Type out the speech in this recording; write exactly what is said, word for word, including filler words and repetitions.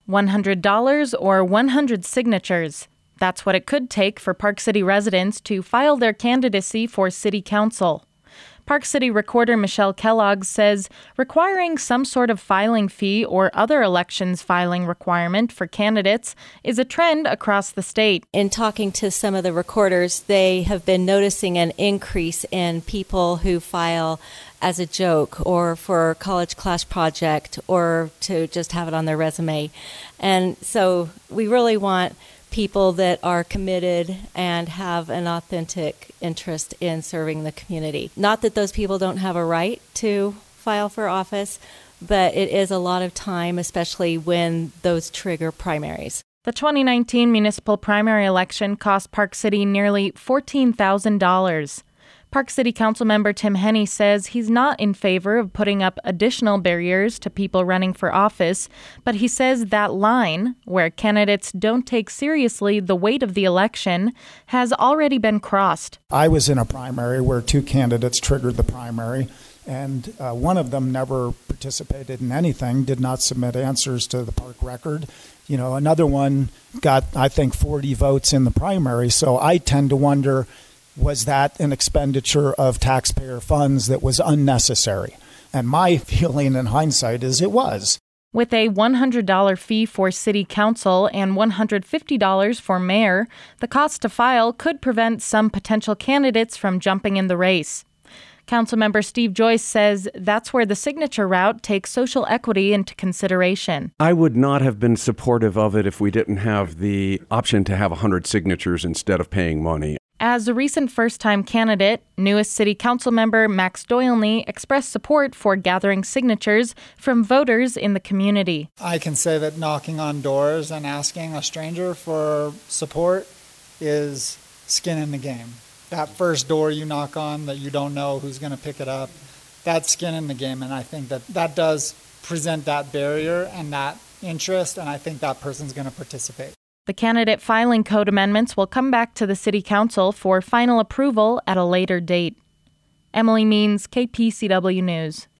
one hundred dollars or one hundred signatures. That's what it could take for Park City residents to file their candidacy for City Council. Park City Recorder Michelle Kellogg says requiring some sort of filing fee or other elections filing requirement for candidates is a trend across the state. In talking to some of the recorders, they have been noticing an increase in people who file as a joke or for a college class project or to just have it on their resume. And so we really want people that are committed and have an authentic interest in serving the community. Not that those people don't have a right to file for office, but it is a lot of time, especially when those trigger primaries. The twenty nineteen municipal primary election cost Park City nearly fourteen thousand dollars. Park City Councilmember Tim Henney says he's not in favor of putting up additional barriers to people running for office, but he says that line, where candidates don't take seriously the weight of the election, has already been crossed. I was in a primary where two candidates triggered the primary, and uh, one of them never participated in anything, did not submit answers to the park record. You know, another one got, I think, forty votes in the primary, so I tend to wonder, was that an expenditure of taxpayer funds that was unnecessary? And my feeling in hindsight is it was. With a one hundred dollars fee for city council and one hundred fifty dollars for mayor, the cost to file could prevent some potential candidates from jumping in the race. Councilmember Steve Joyce says that's where the signature route takes social equity into consideration. I would not have been supportive of it if we didn't have the option to have one hundred signatures instead of paying money. As a recent first-time candidate, newest city council member Max Doylney expressed support for gathering signatures from voters in the community. I can say that knocking on doors and asking a stranger for support is skin in the game. That first door you knock on that you don't know who's going to pick it up, that's skin in the game. And I think that that does present that barrier and that interest, and I think that person's going to participate. The candidate filing code amendments will come back to the City Council for final approval at a later date. Emily Means, K P C W News.